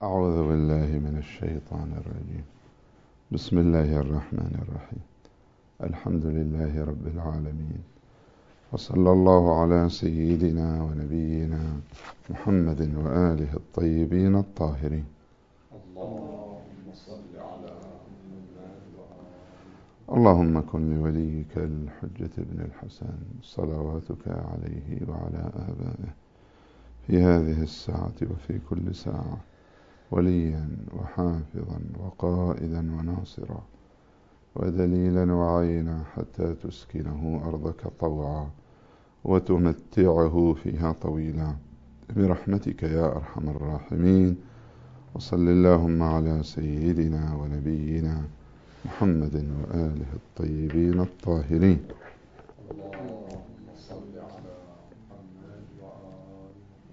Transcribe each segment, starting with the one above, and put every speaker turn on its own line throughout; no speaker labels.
أعوذ بالله من الشيطان الرجيم. بسم الله الرحمن الرحيم. الحمد لله رب العالمين، وصلى الله على سيدنا ونبينا محمد وآله الطيبين الطاهرين.
اللهم صل على محمد
اللهم كن لوليك الحجة بن الحسن صلواتك عليه وعلى آبائه في هذه الساعة وفي كل ساعة وليا وحافظا وقائدا وناصرا ودليلا وعينا حتى تسكنه أرضك طوعا وتمتعه فيها طويلا برحمتك يا أرحم الراحمين. وصل اللهم على سيدنا ونبينا محمد وآله الطيبين الطاهرين.
اللهم صل على محمد وآل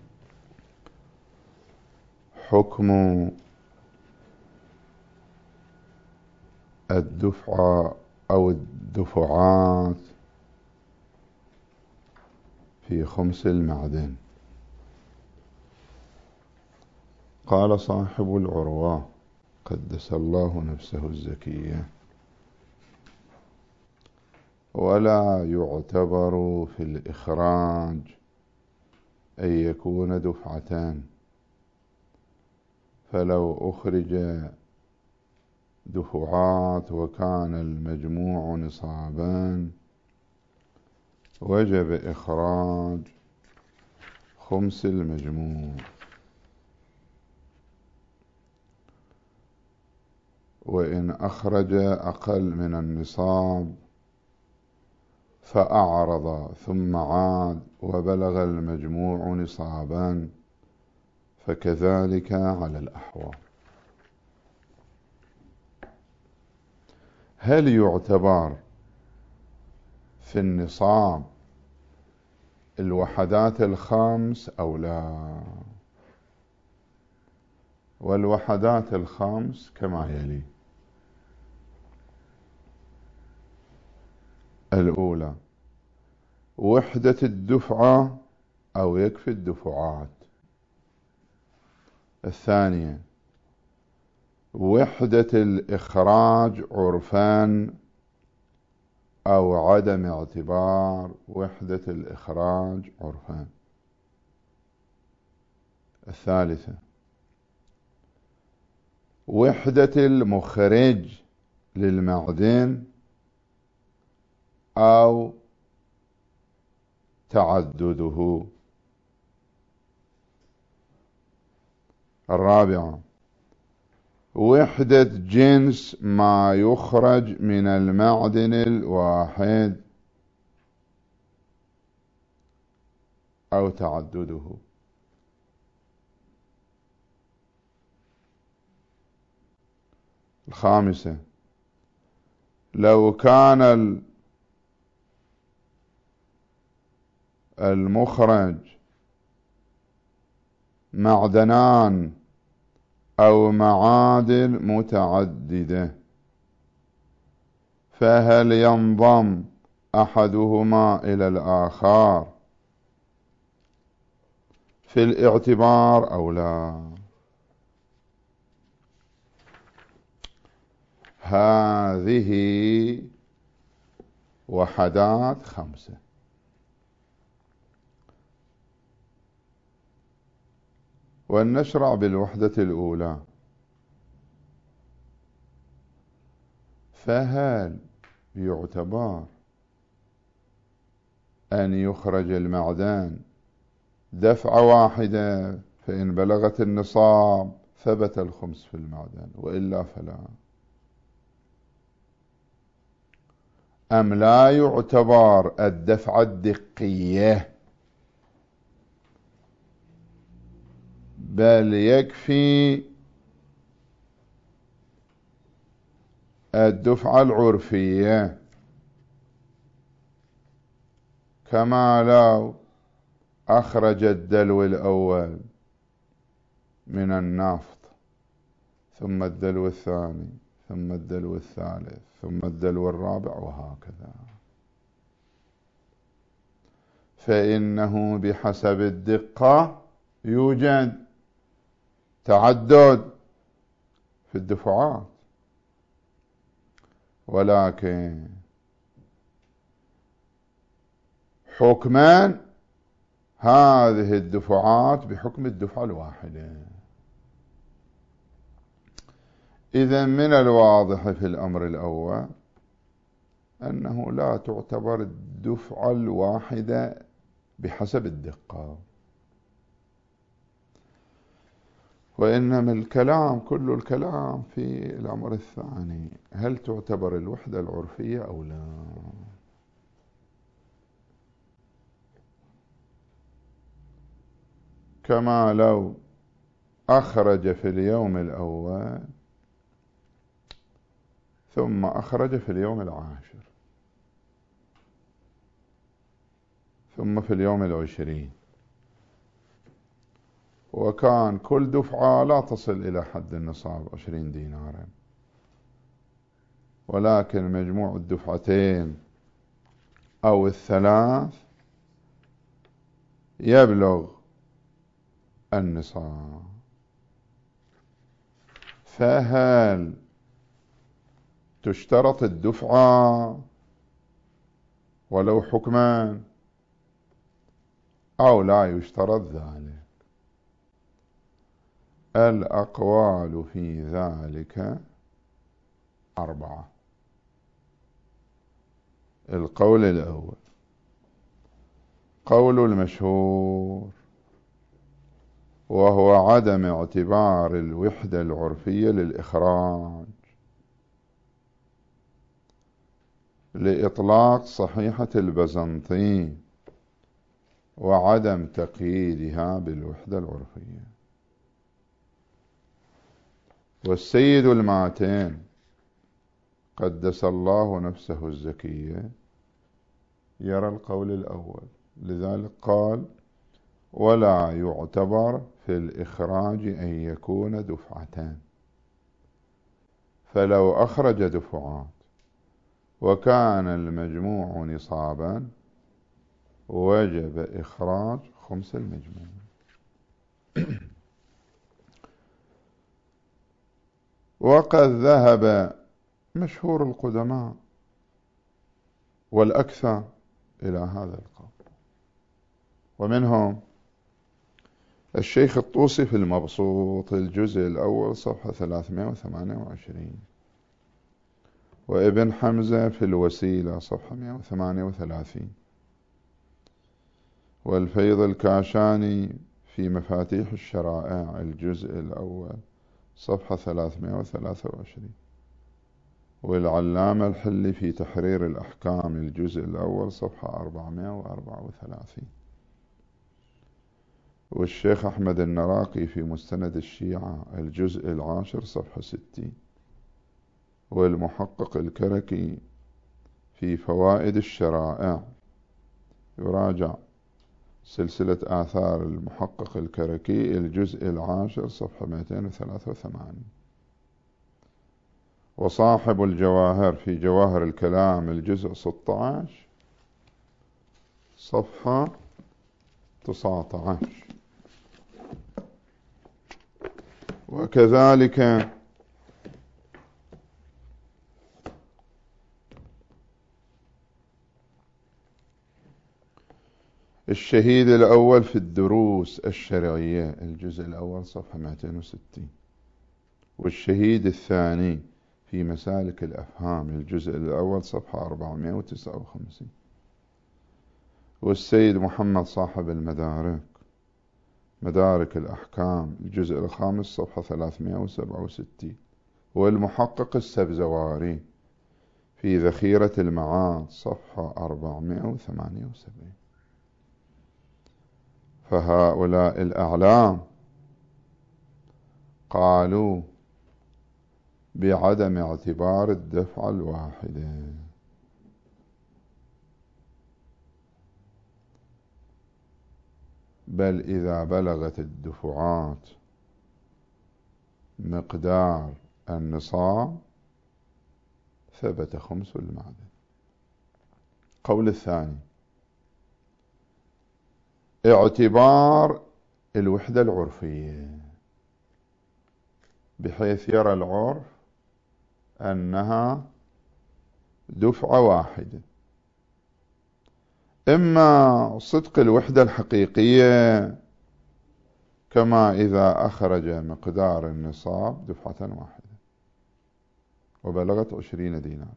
حكم الدفعة أو الدفعات في خمس المعدن. قال صاحب العروة قدس الله نفسه الزكية: ولا يعتبر في الإخراج أن يكون دفعتان، فلو أخرج دفعات وكان المجموع نصابان وجب إخراج خمس المجموع، وإن أخرج أقل من النصاب فأعرض ثم عاد وبلغ المجموع نصابا فكذلك على الأحوال. هل يعتبر في النصاب الوحدات الخمس أو لا؟ والوحدات الخمس كما يلي: الأولى وحدة الدفعة أو يكفي الدفعات. الثانية وحدة الإخراج عرفان أو عدم اعتبار وحدة الإخراج عرفان. الثالثة وحدة المخرج للمعدن أو تعدده. الرابعة وحدة جنس ما يخرج من المعدن الواحد أو تعدده. الخامسة لو كان المخرج معدنان أو معادن متعددة، فهل ينضم أحدهما إلى الآخر في الاعتبار أو لا؟ هذه وحدات خمسة. ولنشرع بالوحدة الأولى. فهل يعتبر أن يخرج المعدن دفعة واحدة فإن بلغت النصاب ثبت الخمس في المعدن وإلا فلا؟ أم لا يعتبر الدفعة الدقية بل يكفي الدفعة العرفية، كما لو أخرج الدلو الأول من النفط ثم الدلو الثاني ثم الدلو الثالث ثم الدلو الرابع وهكذا، فإنه بحسب الدقة يوجد تعدد في الدفعات، ولكن حكمان هذه الدفعات بحكم الدفعة الواحدة. إذن من الواضح في الأمر الأول أنه لا تعتبر الدفعة الواحدة بحسب الدقة، وإنما الكلام كل الكلام في الأمر الثاني، هل تعتبر الوحدة العرفية أو لا. كما لو أخرج في اليوم الأول ثم أخرج في اليوم العاشر ثم في اليوم 20، وكان كل دفعة لا تصل إلى حد النصاب 20 دينارا، ولكن مجموع الدفعتين أو الثلاث يبلغ النصاب، فهل تشترط الدفعة ولو حكما أو لا يشترط ذلك؟ الأقوال في ذلك 4. القول الأول قول المشهور، وهو عدم اعتبار الوحدة العرفية للإخراج لإطلاق صحيحة البزنطي وعدم تقييدها بالوحدة العرفية. والسيد الماتين قدس الله نفسه الزكية يرى القول الأول، لذلك قال: ولا يعتبر في الإخراج أن يكون دفعتان، فلو أخرج دفعات وكان المجموع نصابا وجب إخراج خمس المجموع. وقد ذهب مشهور القدماء والأكثر إلى هذا القول، ومنهم الشيخ الطوسي في المبسوط الجزء الأول صفحة 328، وابن حمزة في الوسيلة صفحة 138، والفيض الكاشاني في مفاتيح الشرائع الجزء الأول صفحة 323، والعلامة الحلي في تحرير الأحكام الجزء الأول صفحة 434، والشيخ أحمد النراقي في مستند الشيعة الجزء العاشر صفحة 60، والمحقق الكركي في فوائد الشرائع، يراجع سلسلة آثار المحقق الكركي الجزء العاشر صفحة 283، وصاحب الجواهر في جواهر الكلام الجزء 16 صفحة 19، وكذلك الشهيد الأول في الدروس الشرعية الجزء الأول صفحة 260، والشهيد الثاني في مسالك الأفهام الجزء الأول صفحة 459، والسيد محمد صاحب المدارك مدارك الأحكام الجزء الخامس صفحة 367، والمحقق السبزواري في ذخيرة المعاد صفحة 478. فهؤلاء الأعلام قالوا بعدم اعتبار الدفعة الواحدة، بل إذا بلغت الدفعات مقدار النصاب ثبت خمس المعدن. قول الثاني اعتبار الوحدة العرفية، بحيث يرى العرف أنها دفعة واحدة. إما صدق الوحدة الحقيقية كما إذا أخرج مقدار النصاب دفعة واحدة وبلغت 20 دينار،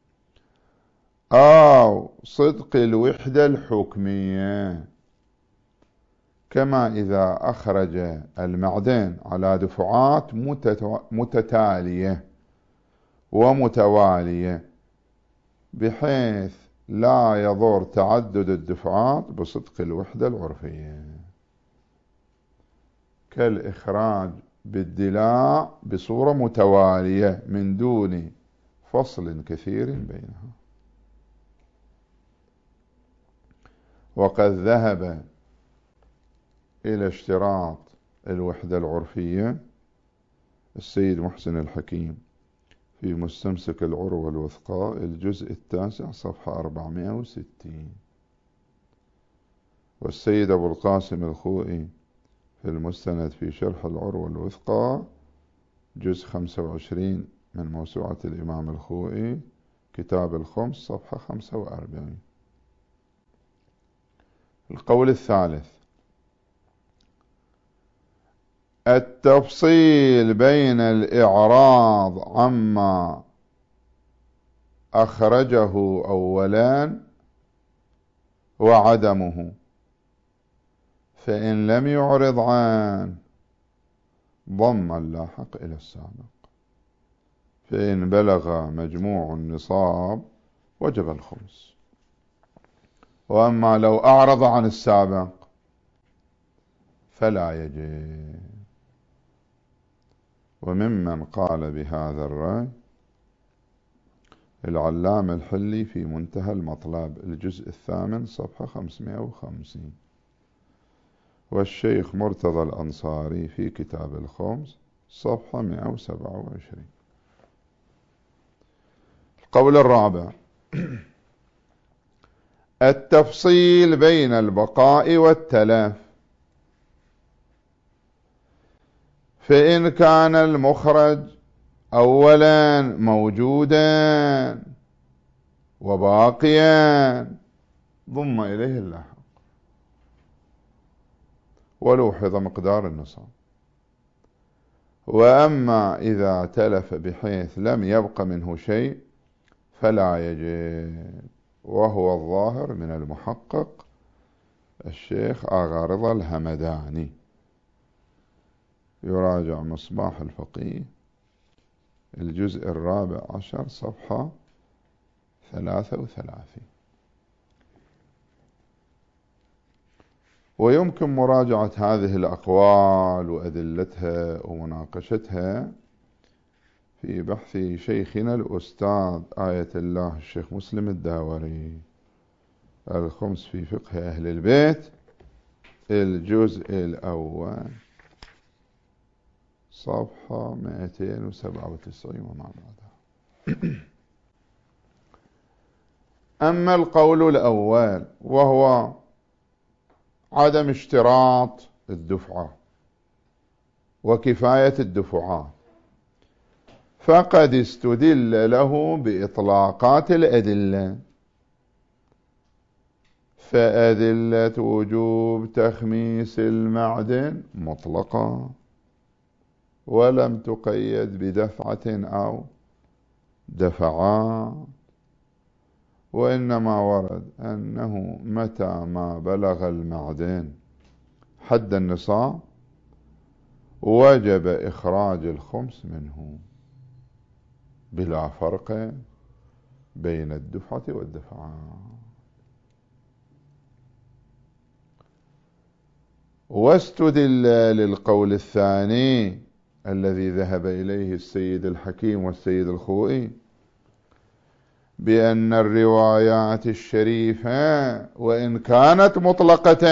أو صدق الوحدة الحكمية كما إذا أخرج المعدن على دفعات متتالية ومتوالية بحيث لا يضر تعدد الدفعات بصدق الوحدة العرفية، كالإخراج بالدلاع بصورة متوالية من دون فصل كثير بينها. وقد ذهب إلى اشتراط الوحدة العرفية السيد محسن الحكيم في مستمسك العروة الوثقى الجزء 9 صفحة 460، والسيد أبو القاسم الخوئي في المستند في شرح العروة الوثقى جزء 25 من موسوعة الإمام الخوئي كتاب الخمس صفحة 45. القول الثالث: التفصيل بين الإعراض عما أخرجه أولا وعدمه، فإن لم يعرض عنه ضم اللاحق إلى السابق، فإن بلغ مجموع النصاب وجب الخمس. وأما لو أعرض عن السابق فلا يجب. وممن قال بهذا الرأي العلامة الحلي في منتهى المطلب الجزء 8 صفحة 550، والشيخ مرتضى الأنصاري في كتاب الخمس صفحة 127. القول الرابع: التفصيل بين البقاء والتلف، فإن كان المخرج أولا موجودا وباقيا ضم إليه اللاحق ولوحظ مقدار النصاب. وأما إذا تلف بحيث لم يبق منه شيء فلا يجب، وهو الظاهر من المحقق الشيخ آغا رضا الهمداني، يراجع مصباح الفقيه الجزء 14 صفحة 33. ويمكن مراجعة هذه الأقوال وأدلتها ومناقشتها في بحث شيخنا الأستاذ آية الله الشيخ مسلم الداوري الخمس في فقه أهل البيت الجزء الأول صفحة 297 وما بعدها. أما القول الأول وهو عدم اشتراط الدفعة وكفاية الدفعات، فقد استدل له بإطلاقات الأدلة، فأدلة وجوب تخميس المعدن مطلقة ولم تقيد بدفعة أو دفعات، وإنما ورد أنه متى ما بلغ المعدن حد النصاب وجب إخراج الخمس منه بلا فرق بين الدفعة والدفعات. واستدل للقول الثاني الذي ذهب إليه السيد الحكيم والسيد الخوئي بأن الروايات الشريفة وإن كانت مطلقة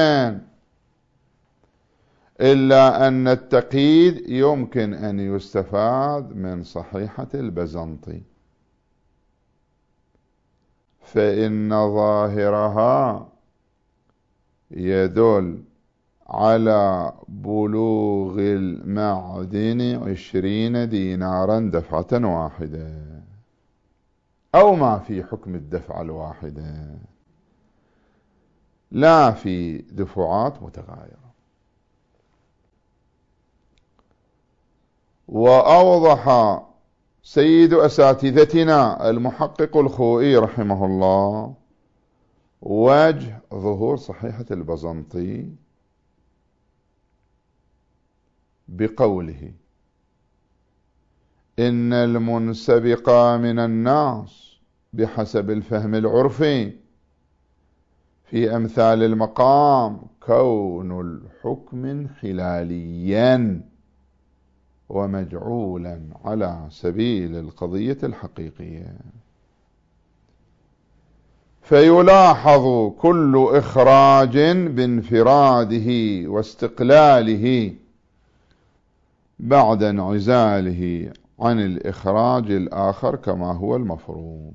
إلا أن التقييد يمكن أن يستفاد من صحيحة البزنطي، فإن ظاهرها يدل على بلوغ المعدن 20 دينارا دفعة واحدة، أو ما في حكم الدفعة الواحدة، لا في دفعات متغايرة. وأوضح سيد أساتذتنا المحقق الخوئي رحمه الله وجه ظهور صحيحة البزنطي بقوله: إن المنسبق من الناس بحسب الفهم العرفي في أمثال المقام كون الحكم انحلاليا ومجعولا على سبيل القضية الحقيقية، فيلاحظ كل إخراج بانفراده واستقلاله بعد انعزاله عن الإخراج الآخر كما هو المفروض،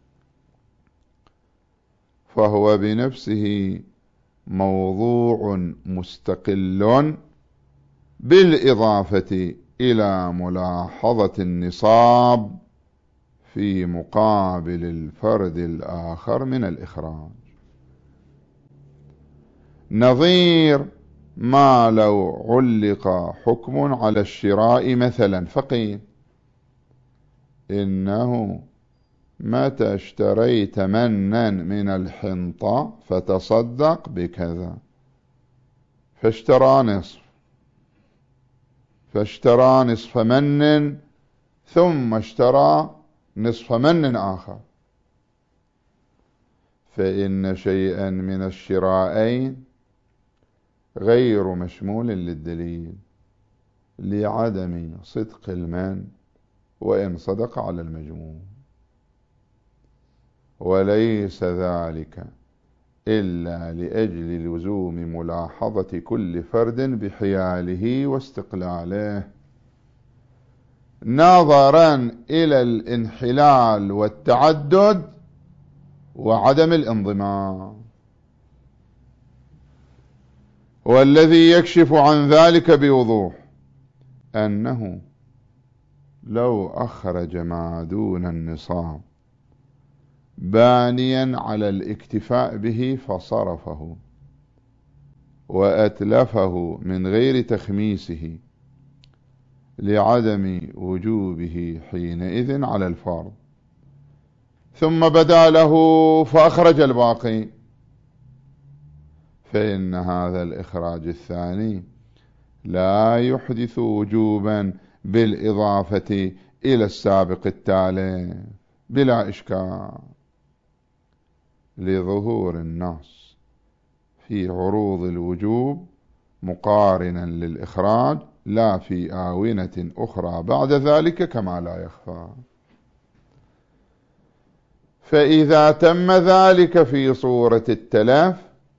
فهو بنفسه موضوع مستقل بالإضافة إلى ملاحظة النصاب في مقابل الفرد الآخر من الإخراج، نظير ما لو علق حكم على الشراء مثلا فقيل: إنه متى اشتريت منا من الحنطة فتصدق بكذا، فاشترى نصف من ثم اشترى نصف من آخر، فإن شيئا من الشرائين غير مشمول للدليل لعدم صدق المن وإن صدق على المجموع، وليس ذلك إلا لأجل لزوم ملاحظة كل فرد بحياله واستقلاله، نظرا إلى الانحلال والتعدد وعدم الانضمام. والذي يكشف عن ذلك بوضوح أنه لو أخرج ما دون النصاب بانيا على الاكتفاء به فصرفه وأتلفه من غير تخميسه لعدم وجوبه حينئذ على الفرض، ثم بدا له فأخرج الباقي، فإن هذا الإخراج الثاني لا يحدث وجوبا بالإضافة إلى السابق التالي بلا إشكال، لظهور النص في عروض الوجوب مقارنا للإخراج لا في آونة أخرى بعد ذلك كما لا يخفى. فإذا تم ذلك في صورة التلف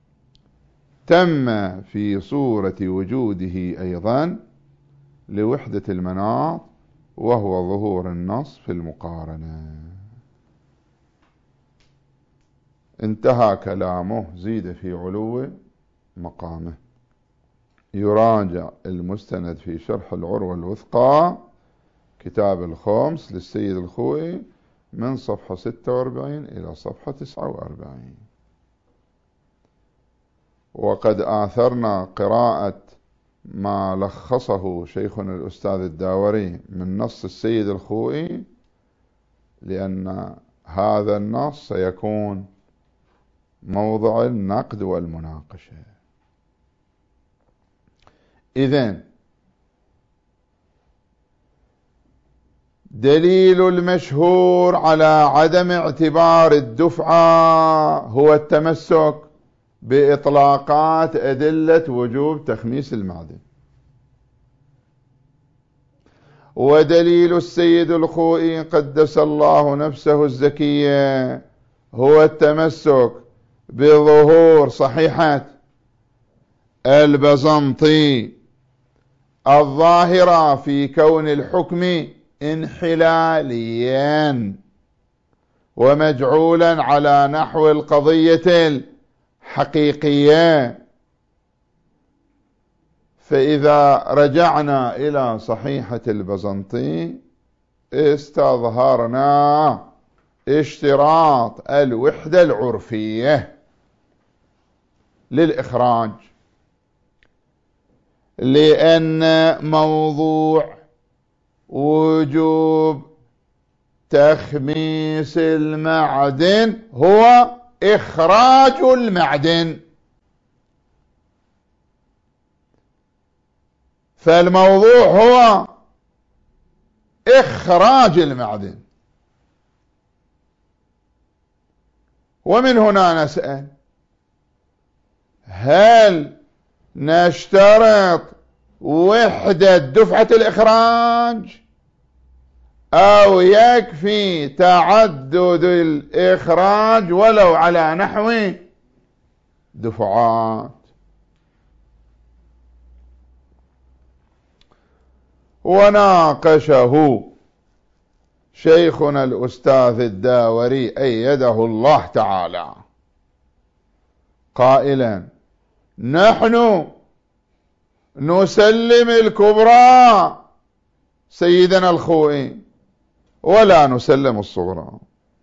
تم في صورة وجوده أيضا لوحدة المناط، وهو ظهور النص في المقارنة. انتهى كلامه، زيد في علو مقامه. يراجع المستند في شرح العروة الوثقى كتاب الخمس للسيد الخوئي من صفحة 46 إلى صفحة 49. وقد آثرنا قراءة ما لخصه شيخنا الأستاذ الداوري من نص السيد الخوئي، لأن هذا النص سيكون موضع النقد والمناقشة. إذن دليل المشهور على عدم اعتبار الدفعة هو التمسك بإطلاقات أدلة وجوب تخميس المعدن، ودليل السيد الخوئي قدس الله نفسه الزكية هو التمسك بظهور صحيحة البزنطي الظاهرة في كون الحكم انحلاليا ومجعولا على نحو القضية الحقيقية، فإذا رجعنا إلى صحيحة البزنطي استظهرنا اشتراط الوحدة العرفية للإخراج، لأن موضوع وجوب تخميس المعدن هو إخراج المعدن، فالموضوع هو إخراج المعدن. ومن هنا نسأل: هل نشترط وحدة دفعة الإخراج أو يكفي تعدد الإخراج ولو على نحو دفعات؟ وناقشه شيخنا الأستاذ الداوري أيده الله تعالى قائلا: نحن نسلم الكبرى سيدنا الخوئي ولا نسلم الصغرى،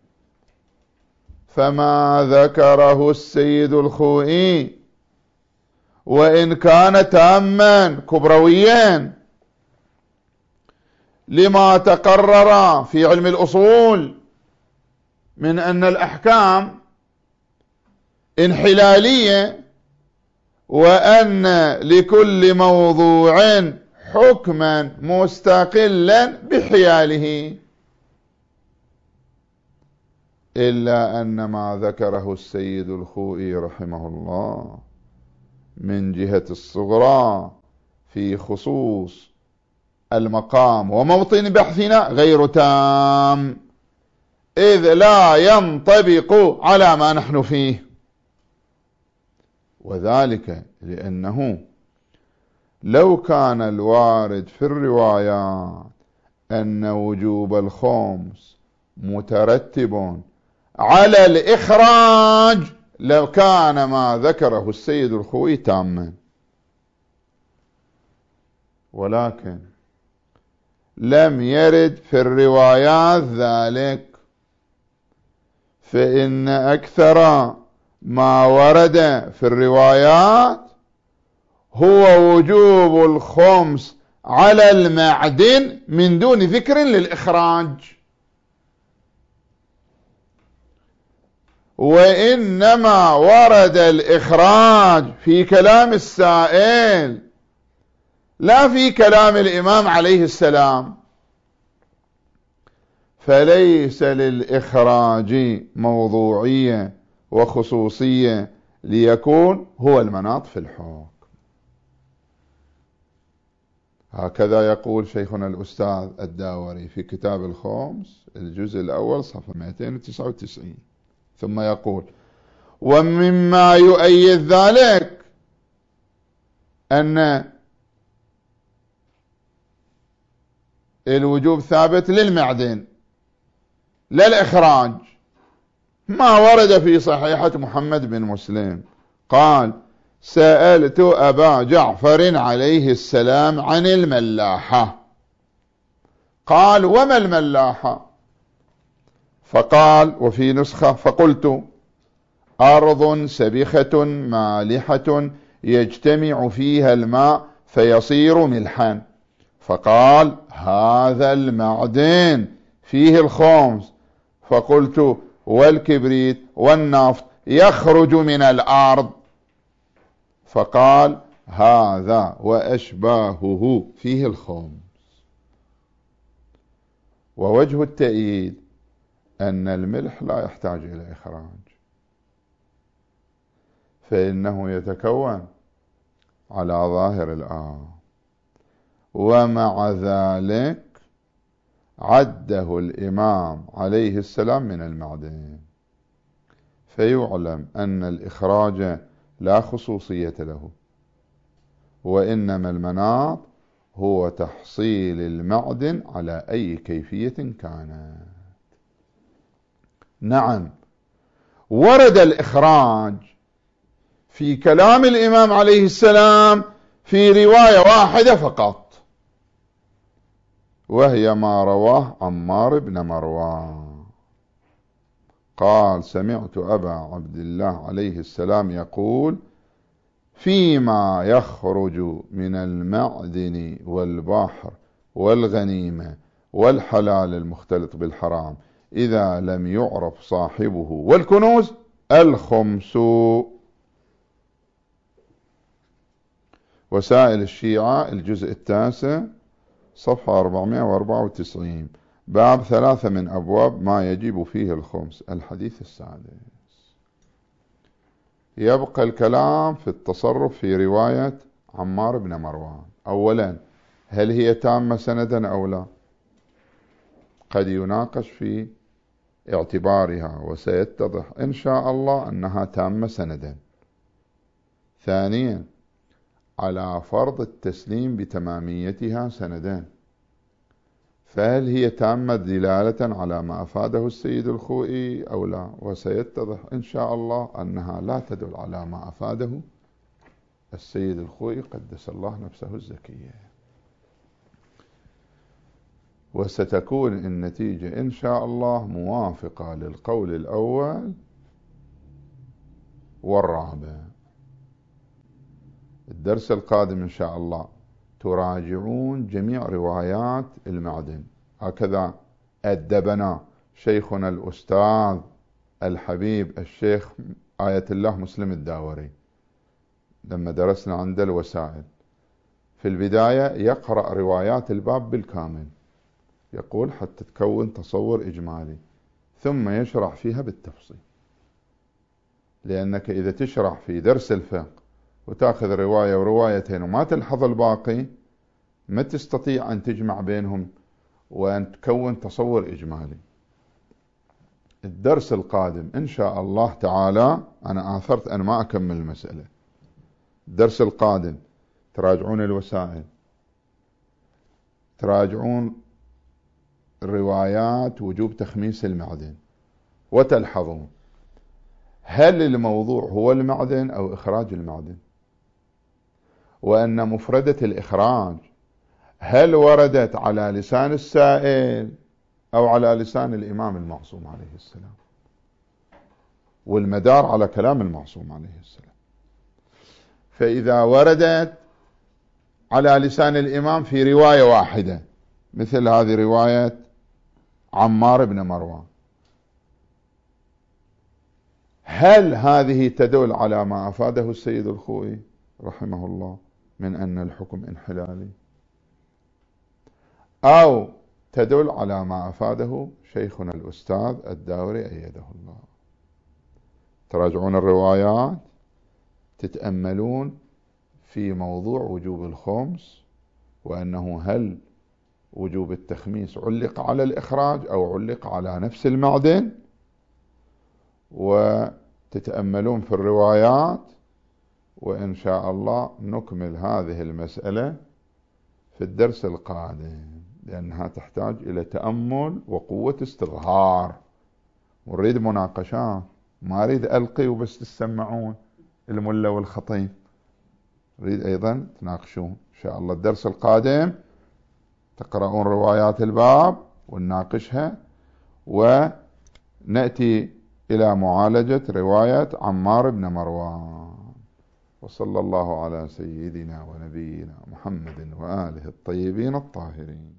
فما ذكره السيد الخوئي وإن كان تاما كبرويا لما تقرر في علم الأصول من أن الأحكام انحلالية، وأن لكل موضوع حكما مستقلا بحياله، إلا أن ما ذكره السيد الخوئي رحمه الله من جهة الصغرى في خصوص المقام وموطن بحثنا غير تام، إذ لا ينطبق على ما نحن فيه، وذلك لأنه لو كان الوارد في الروايات أن وجوب الخمس مترتب على الإخراج لو كان ما ذكره السيد الخوئي تاما، ولكن لم يرد في الروايات ذلك، فإن أكثر ما ورد في الروايات هو وجوب الخمس على المعدن من دون ذكر للإخراج، وإنما ورد الإخراج في كلام السائل لا في كلام الإمام عليه السلام، فليس للإخراج موضوعية وخصوصية ليكون هو المناط في الحكم. هكذا يقول شيخنا الأستاذ الداوري في كتاب الخمس الجزء الأول صفحة 299، ثم يقول: ومما يؤيد ذلك أن الوجوب ثابت للمعدن لا الإخراج، ما ورد في صحيحة محمد بن مسلم قال: سألت أبا جعفر عليه السلام عن الملاحة، قال: وما الملاحة؟ فقال، وفي نسخة: فقلت: أرض سبخة مالحة يجتمع فيها الماء فيصير ملحا. فقال: هذا المعدن فيه الخمس. فقلت: والكبريت والنفط يخرج من الأرض. فقال: هذا وأشباهه فيه الخمس. ووجه التأييد أن الملح لا يحتاج إلى إخراج، فإنه يتكون على ظاهر الآية، ومع ذلك عده الإمام عليه السلام من المعدن، فيعلم أن الإخراج لا خصوصية له، وإنما المناط هو تحصيل المعدن على أي كيفية كانت. نعم، ورد الإخراج في كلام الإمام عليه السلام في رواية واحدة فقط، وهي ما رواه عمار بن مروان قال: سمعت أبا عبد الله عليه السلام يقول: فيما يخرج من المعدن والبحر والغنيمة والحلال المختلط بالحرام إذا لم يعرف صاحبه والكنوز الخمس. وسائل الشيعة الجزء 9 صفحة 494 باب 3 من أبواب ما يجب فيه الخمس. الحديث السادس. يبقى الكلام في التصرف في رواية عمار بن مروان. أولا، هل هي تامة سندا أو لا؟ قد يناقش في اعتبارها، وسيتضح إن شاء الله أنها تامة سندا. ثانيا، على فرض التسليم بتماميتها سندا، فهل هي تامة دلالة على ما أفاده السيد الخوئي أو لا؟ وسيتضح إن شاء الله أنها لا تدل على ما أفاده السيد الخوئي قدس الله نفسه الزكية. وستكون النتيجة إن شاء الله موافقة للقول الأول والرابع. الدرس القادم إن شاء الله تراجعون جميع روايات المعدن، هكذا أدبنا شيخنا الأستاذ الحبيب الشيخ آية الله مسلم الداوري لما درسنا عند الوسائل. في البداية يقرأ روايات الباب بالكامل، يقول حتى تكون تصور إجمالي، ثم يشرح فيها بالتفصيل. لأنك إذا تشرح في درس الفقه وتأخذ رواية وروايتين وما تلحظ الباقي، ما تستطيع أن تجمع بينهم وأن تكون تصور إجمالي. الدرس القادم إن شاء الله تعالى، أنا آثرت أن ما أكمل المسألة. الدرس القادم تراجعون الوسائل، تراجعون روايات وجوب تخميس المعدن، وتلحظون هل الموضوع هو المعدن أو إخراج المعدن، وأن مفردة الإخراج هل وردت على لسان السائل أو على لسان الإمام المعصوم عليه السلام، والمدار على كلام المعصوم عليه السلام. فإذا وردت على لسان الإمام في رواية واحدة مثل هذه رواية عمار بن مروان، هل هذه تدل على ما أفاده السيد الخوئي رحمه الله من أن الحكم انحلالي، أو تدل على ما أفاده شيخنا الأستاذ الداوري أيده الله؟ تراجعون الروايات، تتأملون في موضوع وجوب الخمس، وأنه هل وجوب التخميس علق على الإخراج أو علق على نفس المعدن، وتتأملون في الروايات. وإن شاء الله نكمل هذه المسألة في الدرس القادم، لأنها تحتاج إلى تأمل وقوة استظهار، ونريد مناقشات، ما أريد ألقي وبس تسمعون الملا والخطيب، نريد أيضا تناقشون. إن شاء الله الدرس القادم تقرؤون روايات الباب ونناقشها، ونأتي إلى معالجة رواية عمار بن مروان. وصلى الله على سيدنا ونبينا محمد وآله الطيبين الطاهرين.